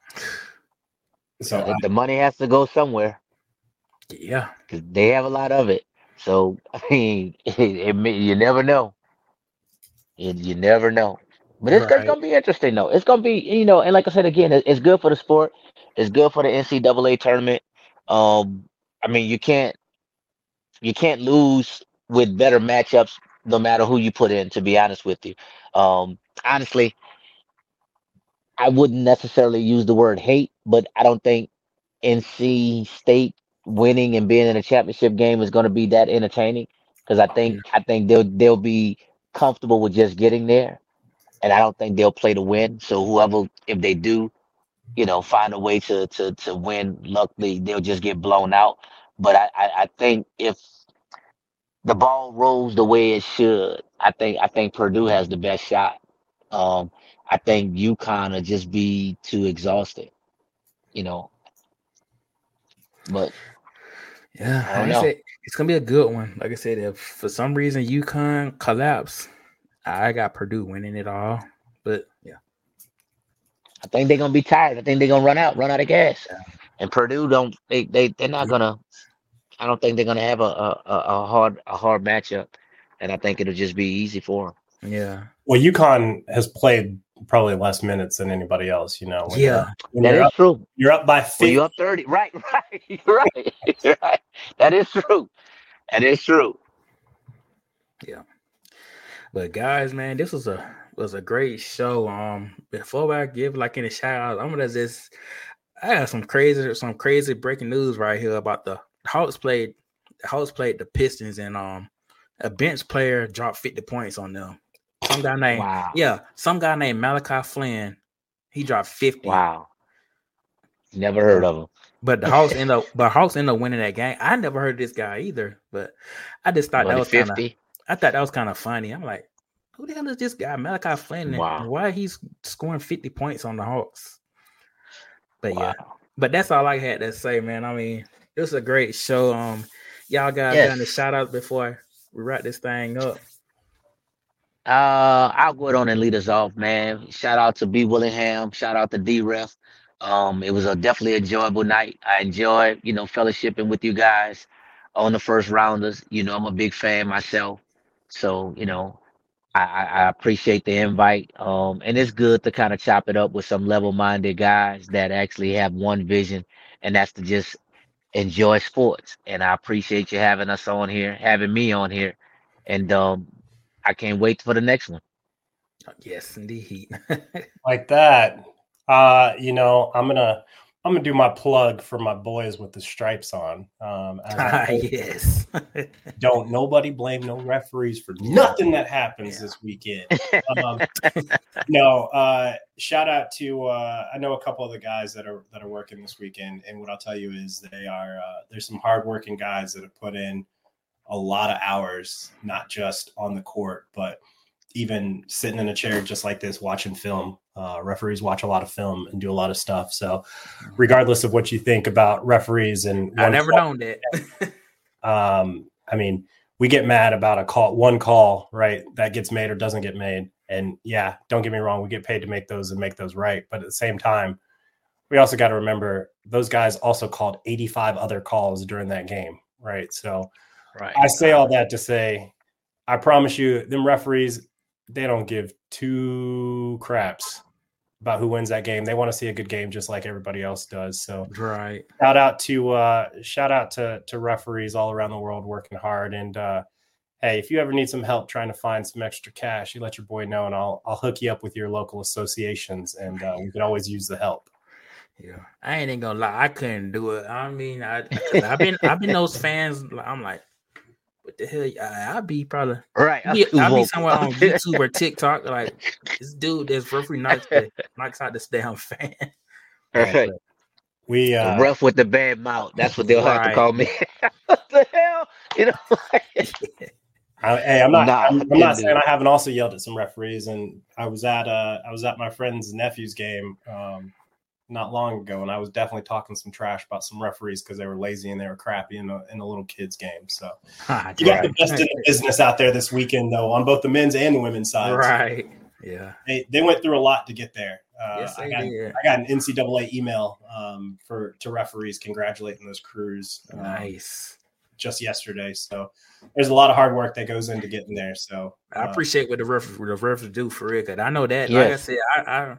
so But the money has to go somewhere yeah, because they have a lot of it. So I mean, it, it, may- you never know. You, you never know. But it's, it's right. gonna be interesting though. It's gonna be, you know, and like I said again, it, it's good for the sport. It's good for the N C double A tournament. Um, I mean, you can't you can't lose with better matchups no matter who you put in, to be honest with you. Um, honestly, I wouldn't necessarily use the word hate, but I don't think N C State winning and being in a championship game is going to be that entertaining because I think I think they'll they'll be comfortable with just getting there, and I don't think they'll play to win. So whoever, if they do, you know, find a way to to to win, luckily they'll just get blown out. But I I, I think if the ball rolls the way it should, I think I think Purdue has the best shot. Um, I think UConn will just be too exhausted, you know. But Yeah, I don't like I know. said, it's gonna be a good one. Like I said, if for some reason UConn collapse, I got Purdue winning it all. But yeah, I think they're gonna be tired. I think they're gonna run out, run out of gas. And Purdue don't they they they're not gonna. I don't think they're gonna have a a, a a hard a hard matchup, and I think it'll just be easy for them. yeah, well, UConn has played probably less minutes than anybody else. You know, when yeah, you're, when That you're is up, true. you're up by When fifty. you up thirty, right, right, right, right. That is true. That is true. yeah. But guys, man, this was a was a great show. Um, before I give like any shout outs, I'm gonna just I have some crazy some crazy breaking news right here about the Hawks played the Hawks played the Pistons and um a bench player dropped fifty points on them. Some guy named Wow. yeah, some guy named Malachi Flynn. He dropped fifty. Wow. Never heard of him. But the Hawks end up but Hawks end up winning that game. I never heard of this guy either, but I just thought that Money was kind of fifty. I thought that was kind of funny. I'm like, who the hell is this guy, Malachi Flynn? and Wow. Why he's scoring fifty points on the Hawks? But yeah, Wow. but that's all I had to say, man. I mean, it was a great show. Um, y'all got Yes. got any shout out before we wrap this thing up? Uh, I'll go ahead on and lead us off, man. Shout out to B Willingham. Shout out to D Ref. Um, it was a definitely enjoyable night. I enjoyed, you know, fellowshipping with you guys on the first rounders. You know, I'm a big fan myself, so you know, I, I, I appreciate the invite. Um, and it's good to kind of chop it up with some level-minded guys that actually have one vision, and that's to just enjoy sports. And I appreciate you having us on here, having me on here, and um, I can't wait for the next one. Yes, indeed. Like that. Uh, you know, I'm gonna I'm gonna do my plug for my boys with the stripes on. Um, as I Ah, yes. don't nobody blame no referees for nothing that happens this weekend. Um, no, uh, shout out to uh, I know a couple of the guys that are that are working this weekend, and what I'll tell you is they are uh, there's some hardworking guys that have put in a lot of hours, not just on the court, but even sitting in a chair just like this, watching film. Uh, referees watch a lot of film and do a lot of stuff. So regardless of what you think about referees and I never call, known that. um, I mean, we get mad about a call, one call, right, that gets made or doesn't get made. And yeah, don't get me wrong, we get paid to make those and make those right. But at the same time, we also got to remember those guys also called eighty-five other calls during that game, right? So right. I say all that to say, I promise you, them referees, they don't give two craps about who wins that game. They want to see a good game just like everybody else does. So right. Shout out to uh, shout out to to referees all around the world working hard. And uh, hey, if you ever need some help trying to find some extra cash, you let your boy know, and I'll I'll hook you up with your local associations, and uh, we can always use the help. Yeah, I ain't gonna lie, I couldn't do it. I mean, I I've been I've been those fans. I'm like, what the hell? I, I'll be probably right. I'll be, I'll be somewhere on YouTube or TikTok. Like this dude, this referee knocks knocks out this damn fan. Right. We uh, rough with the bad mouth. That's what they'll right. have to call me. What the hell? You know. I, hey, I'm not. Nah, I'm, I'm not saying I haven't also yelled at some referees. And I was at uh, I was at my friend's nephew's game um, not long ago, and I was definitely talking some trash about some referees because they were lazy and they were crappy in a in a little kids game. So ah, you got the best in the business out there this weekend, though, on both the men's and the women's sides. Right. Yeah. They they went through a lot to get there. Uh, yes, I got did. I got an N C double A email um, for to referees congratulating those crews. Um, nice. Just yesterday, so there's a lot of hard work that goes into getting there. So uh, I appreciate what the ref the refs do for real. Cause I know that, yes. like I said, I, I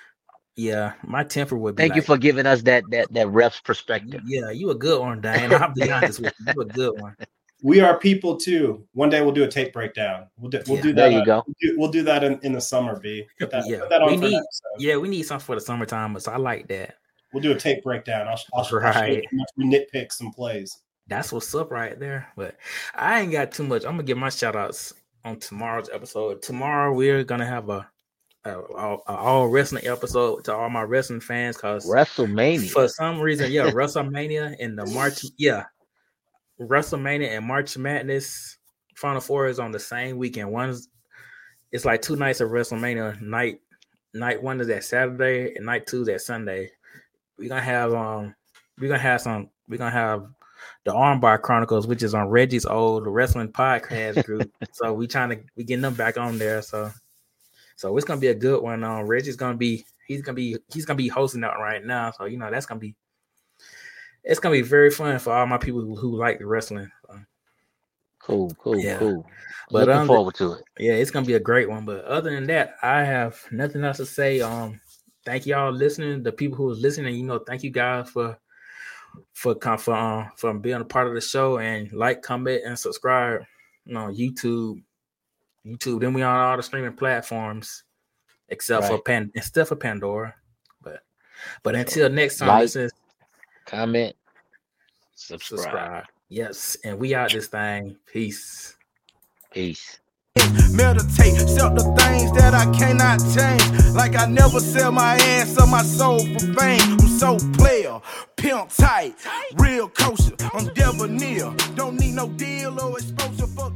yeah, my temper would be. Thank like, you for giving us that that that ref's perspective. Yeah, you a good one, Diane. I'll be honest with you, you a good one. We are people too. One day we'll do a tape breakdown. We'll do, we'll yeah, do that. There you uh, go. We'll do, we'll do that in, in the summer, B. Put that, yeah, put that on we for need. an episode. Yeah, we need something for the summertime, but so I like that. We'll do a tape breakdown. I'll, I'll, right. I'll show you how much we nitpick some plays. That's what's up right there. But I ain't got too much. I'm gonna give my shout outs on tomorrow's episode. Tomorrow we're gonna have a, a, a, a all wrestling episode to all my wrestling fans because WrestleMania for some reason, yeah, WrestleMania and the March, yeah, WrestleMania and March Madness Final Four is on the same weekend. One's it's like two nights of WrestleMania. Night night one is that Saturday and night two is that Sunday. We're gonna have um we're gonna have some we're gonna have the Armbar Chronicles, which is on Reggie's old wrestling podcast group. So we trying to we getting them back on there. So so it's gonna be a good one. Um, Reggie's gonna be he's gonna be he's gonna be hosting that right now. So you know that's gonna be it's gonna be very fun for all my people who, who like the wrestling. So, cool, cool, yeah. cool. But looking um, forward to it. Yeah, it's gonna be a great one. But other than that, I have nothing else to say. Um, thank y'all listening. The people who are listening, you know, thank you guys for. For for um, for being a part of the show and like, comment, and subscribe. You know, YouTube, YouTube. Then we on all the streaming platforms, except right. for Pan, except for Pandora. But but until next time, like, this is comment, subscribe. subscribe. Yes, and we out this thing. Peace. Peace. Meditate, sell the things that I cannot change. Like I never sell my ass or my soul for fame. I'm so player, pimp tight, real kosher. I'm debonair. Don't need no deal or exposure for